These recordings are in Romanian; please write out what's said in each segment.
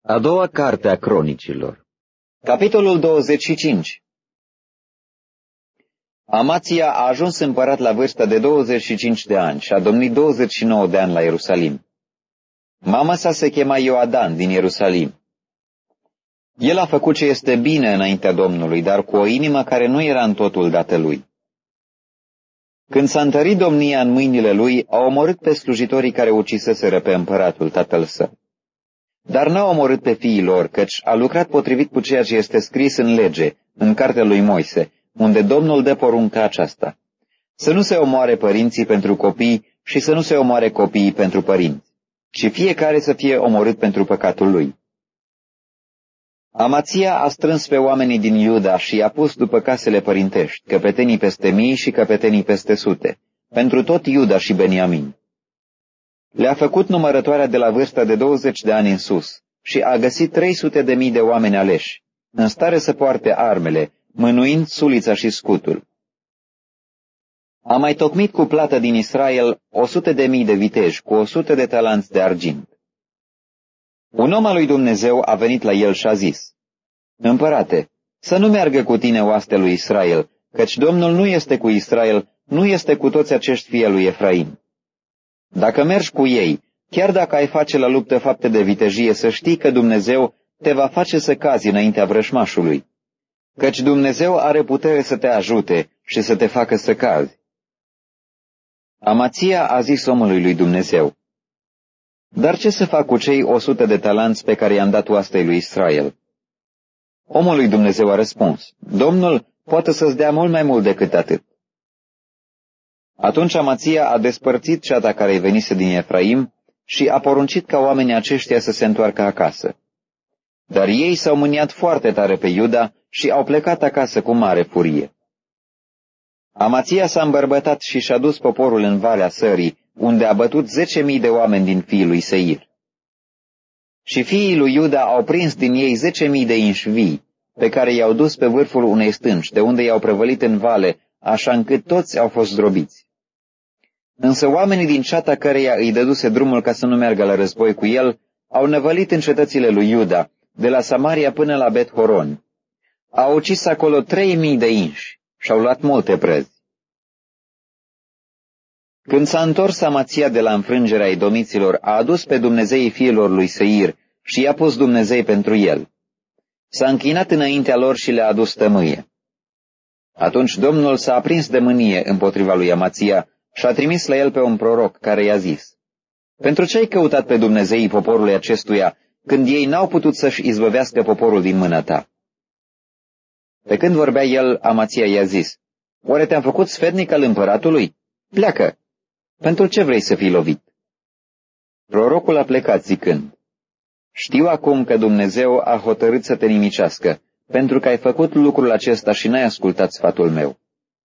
A doua carte a Cronicilor. Capitolul 25. Amația a ajuns împărat la vârsta de 25 de ani și a domnit 29 de ani la Ierusalim. Mama sa se chema Ioadan din Ierusalim. El a făcut ce este bine înaintea Domnului, dar cu o inimă care nu era în totul dată lui. Când s-a întărit domnia în mâinile lui, a omorât pe slujitorii care uciseseră pe împăratul tatăl său. Dar n-a omorât pe fiii lor, căci a lucrat potrivit cu ceea ce este scris în lege, în cartea lui Moise, unde Domnul dă porunca aceasta: să nu se omoare părinții pentru copii și să nu se omoare copiii pentru părinți, ci fiecare să fie omorât pentru păcatul lui. Amația a strâns pe oamenii din Iuda și i-a pus după casele părintești, căpetenii peste 1000 și căpetenii peste 100, pentru tot Iuda și Beniamin. Le-a făcut numărătoarea de la vârsta de 20 de ani în sus și a găsit 300.000 de oameni aleși, în stare să poarte armele, mânuind sulița și scutul. A mai tocmit cu plată din Israel 100.000 de viteji cu 100 de talanți de argint. Un om al lui Dumnezeu a venit la el și a zis: Împărate, să nu meargă cu tine oastea lui Israel, căci Domnul nu este cu Israel, nu este cu toți acești fii lui Efraim. Dacă mergi cu ei, chiar dacă ai face la luptă fapte de vitejie, să știi că Dumnezeu te va face să cazi înaintea vrășmașului, căci Dumnezeu are putere să te ajute și să te facă să cazi. Amația a zis omului lui Dumnezeu: Dar ce să fac cu cei 100 de talanți pe care i-am dat oastei lui Israel? Omul lui Dumnezeu a răspuns: Domnul poate să-ți dea mult mai mult decât atât. Atunci Amația a despărțit ceata care-i venise din Efraim și a poruncit ca oamenii aceștia să se întoarcă acasă. Dar ei s-au mâniat foarte tare pe Iuda și au plecat acasă cu mare furie. Amația s-a îmbărbătat și și-a dus poporul în Valea Sării, unde a bătut 10.000 de oameni din fiii lui Seir. Și fiii lui Iuda au prins din ei 10.000 de inși vii, pe care i-au dus pe vârful unei stânci, de unde i-au prăvălit în vale, așa încât toți au fost zdrobiți. Însă oamenii din ceata căreia îi dăduse drumul ca să nu meargă la război cu el, au năvălit în cetățile lui Iuda, de la Samaria până la Bet-Horon. Au ucis acolo 3.000 de inși și au luat multe prăzi. Când s-a întors Amația de la înfrângerea edomiților, a adus pe dumnezeii fiilor lui Seir și i-a pus Dumnezei pentru el. S-a închinat înaintea lor și le-a adus tămâie. Atunci Domnul s-a aprins de mânie împotriva lui Amația și a trimis la el pe un proroc care i-a zis: Pentru ce ai căutat pe dumnezeii poporului acestuia, când ei n-au putut să-și izbăvească poporul din mâna ta? Pe când vorbea el, Amația i-a zis: Oare te-am făcut sfetnic al împăratului? Pleacă! Pentru ce vrei să fii lovit? Prorocul a plecat zicând: Știu acum că Dumnezeu a hotărât să te nimicească, pentru că ai făcut lucrul acesta și n-ai ascultat sfatul meu.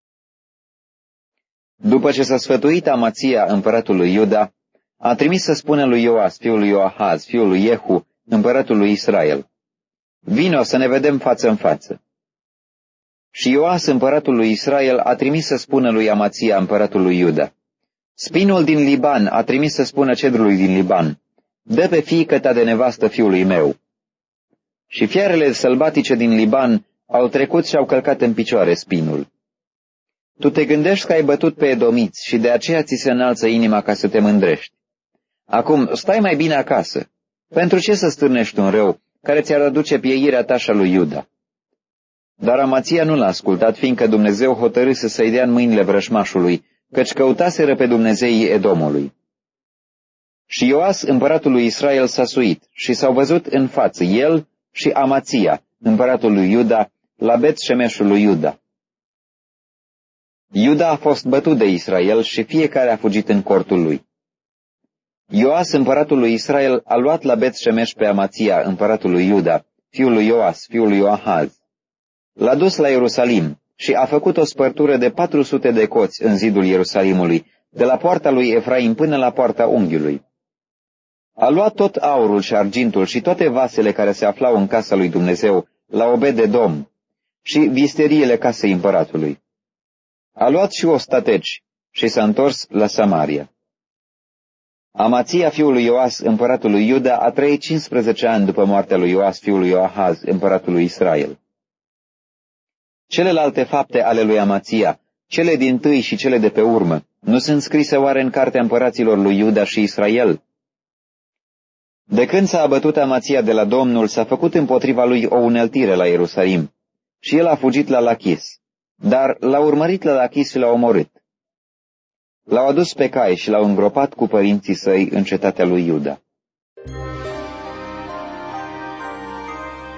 După ce s-a sfătuit Amația împăratul lui Iuda, a trimis să spună lui Ioas, fiul lui Ioahaz, fiul lui Jehu, împăratul lui Israel: Vino să ne vedem față în față. Și Ioas, împăratul lui Israel, a trimis să spună lui Amația, împăratul lui Iuda: Spinul din Liban a trimis să spună cedrului din Liban: Dă pe fiică ta de nevastă fiului meu. Și fiarele sălbatice din Liban au trecut și au călcat în picioare spinul. Tu te gândești că ai bătut pe edomiți și de aceea ți se înalță inima ca să te mândrești. Acum stai mai bine acasă. Pentru ce să stârnești un rău care ți-ar aduce pieirea ta și a lui Iuda? Dar Amația nu l-a ascultat, fiindcă Dumnezeu hotărâse să-i dea în mâinile vrășmașului, căci căutaseră pe dumnezeii Edomului. Și Ioas, împăratul lui Israel, s-a suit și s-au văzut în față el și Amația, împăratul lui Iuda, la Bet-Șemeșul lui Iuda. Iuda a fost bătut de Israel și fiecare a fugit în cortul lui. Ioas, împăratul lui Israel, a luat la Bet-Șemeș pe Amația, împăratul lui Iuda, fiul lui Ioas, fiul lui Ioahaz. L-a dus la Ierusalim și a făcut o spărtură de 400 de coți în zidul Ierusalimului, de la poarta lui Efraim până la poarta unghiului. A luat tot aurul și argintul și toate vasele care se aflau în casa lui Dumnezeu, la Obed-Edom, și visteriile casei împăratului. A luat și ostateci și s-a întors la Samaria. Amația fiului Ioas, împăratul lui Iuda, a trăit 15 ani după moartea lui Ioas, fiul lui Ioahaz, împăratul lui Israel. Celelalte fapte ale lui Amația, cele dintâi și cele de pe urmă, nu sunt scrise oare în cartea împăraților lui Iuda și Israel? De când s-a abătut Amația de la Domnul, s-a făcut împotriva lui o uneltire la Ierusalim și el a fugit la Lachis, dar l-a urmărit la Lachis și l-a omorât. L-au adus pe cai și l-au îngropat cu părinții săi în cetatea lui Iuda.